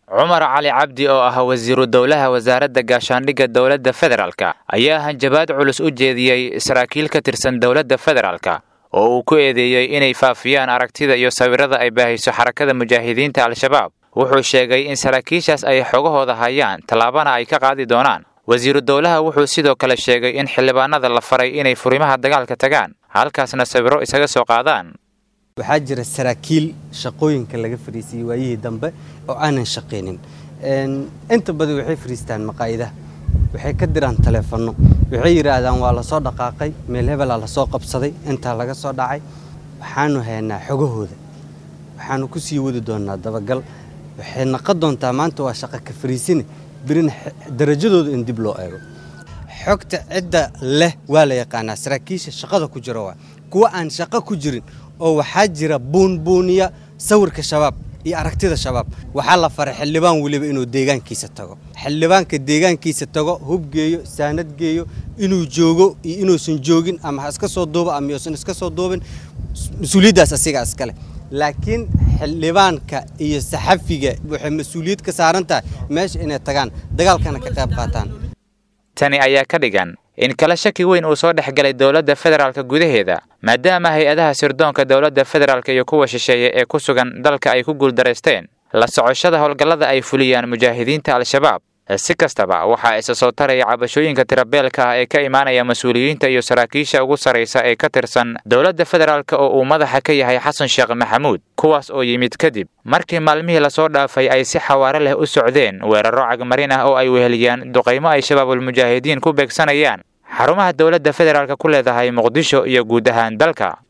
Cumar Cali Cabdi oo ah wasiiru dowlaha wasaaradda gaashaandhigga dowladda federaalka ayaa hanjabaad culus u jeediyay saraakiil ka tirsan dowladda federaalka oo uu ku eedeeyay inay faafiyaan aragtida iyo sawirada ay baahiso xarakada mujaahidiinta al-shabaab. Wuxuu sheegay in saraakiishaas ay xogahooda hayaan talaabana ay ka qaadi doonaan. wasiiru dowlaha wuxuu sidoo kale sheegay in xildhibaanada la faray inay furimaha dagaalka tagaan halkaasna sawiro isaga soo qaadaan. waxaa jira saraakiil shaqooyinka laga fariisiyay waayihii dambe oo aanan shaqeynin inta badan waxay fariistaan maqaayadaha waxay ka diraan taleefano waxay yiraahdaan waa la soo dhaqaaqay meel hebel la soo qabsaday inta laga soo dhacay waxaanu haynaa xogahooda waxaanu ku sii wadi doonaa dabagal waxay naqad doontaa maanta waa shaqo ka fariisin birin darajadooda in dib loo eego xogta cidda leh waa la yaqaanaa saraakiisha shaqada ku jira kuwa aan shaqo ku jirin oo waxaa jira buunbuuniya sawirka shabaab iyo aragtida shabaab waxaa la faray xildhibaan waliba inuu deegaankiisa tago xildhibaanka deegaankiisa tago hub geeyo saanad geeyo inuu joogo iyo inuusan joogin ama iska soo duubo ama inuusan iska soo duubin mas'uuliyadaas asiga iskale laakiin xildhibaanka iyo saxafiga waxay mas'uuliyad ka saaran tahay meesha inay tagaan dagaalkana ka qayb qaataan. tani ayaa ka dhigan in kala shaki weyn uu soo dhaxgalay dowladda federaalka gudaheeda maadaama hay'adaha sirdoonka dowladda federaalka iyo kuwa shisheeye ee ku sugan dalka ay ku guuldareysteen la socoshada howlgallada ay fuliyaan mujaahidiinta al-shabaab. si kastaba waxaa isa soo taraya cabashooyinka tirabeelka ah ee ka imaanaya mas'uuliyiinta iyo saraakiisha ugu sareysa ee ka tirsan dowladda federaalka oo uu madaxa ka yahay Xasan Sheekh Maxamuud kuwaas oo yimid kadib markii maalmihii la soo dhaafay ay si xawaare leh u socdeen weeraro cagmarin ah oo ay weheliyaan duqeymo ay shabaabul mujaahidiin ku beegsanayaan xarumaha dowladda federaalka ku leedahay Muqdisho iyo guud ahaan dalka.